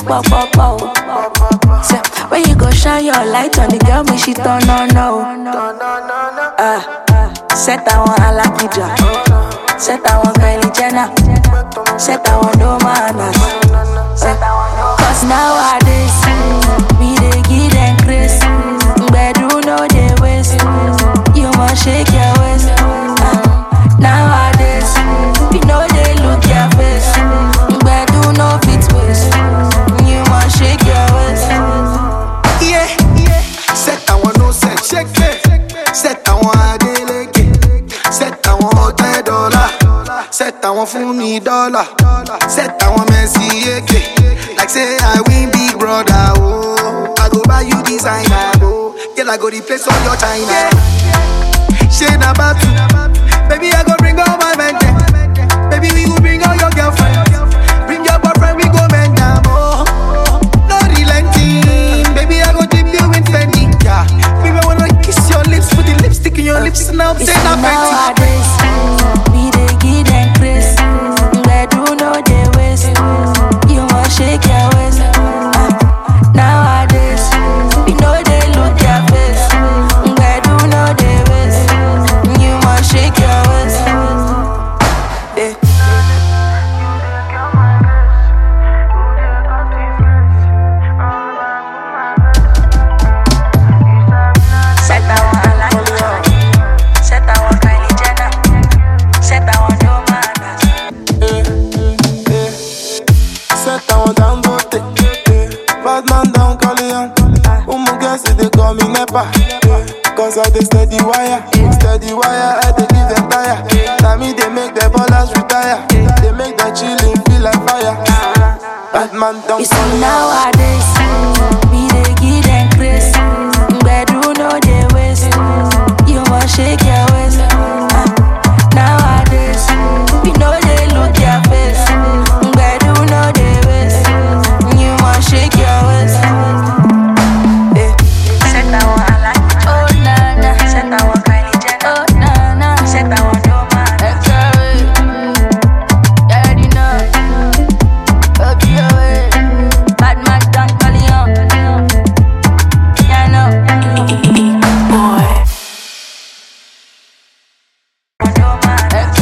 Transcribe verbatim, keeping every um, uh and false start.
pop pop pop. So when you go shine your light on the girl, me she turn on no. Ah, set that one Alakuja, set that one Kylie Jenner, set that one no manas. Cause nowadays we dey give them grace, but do no dey waste. You must shake your waist. Ah, nowadays we know they look your face, but do no fit waste. You must shake your waist. Yeah, yeah. Set that one no set, shake it. Set that one adeleke. Set that one hotel dollar. Set that one for me dollar. Set that one Messi eke. Like say I win Big Brother, oh. I go buy you designer, oh. Girl, I go replace all your China. Yeah. Shade about you. Baby, I go bring all my men there. Baby, we go bring all your girlfriends. Bring your boyfriend, we go bend down, oh. No relenting. Baby, I go dip you in Fendi, yeah. Baby, I wanna kiss your lips, put the lipstick in your lips, and I'm saying I'm nowadays we dey give them grace, but do no dey waste. You must shake your waist. Ah, nowadays we know they look your face, but do no dey waste. You must shake your waist. Eh. Set that one Alakuja, set that one Kylie Jenner, set that one no manas. Set that one down, go take. Bad man down, call it on. Umu guess it, they call me Nepa. Cause I they steady wire, steady wire, I they give them tire. Now me they make the ballers retire. They make the chillin' feel like fire. Bad man down, You call see it on. nowadays we dey give them grace, but do no dey waste. You must shake your waist. Ah, nowadays we know they look your face, but do no dey waste. You must shake your waist. Eh. Set that one Alakuja, oh na na. Set that one Kylie Jenner, oh na na. Set that one no manas. You already know. Up your way. Bad man don't call you on. Yeah, I know. Boy. No manas.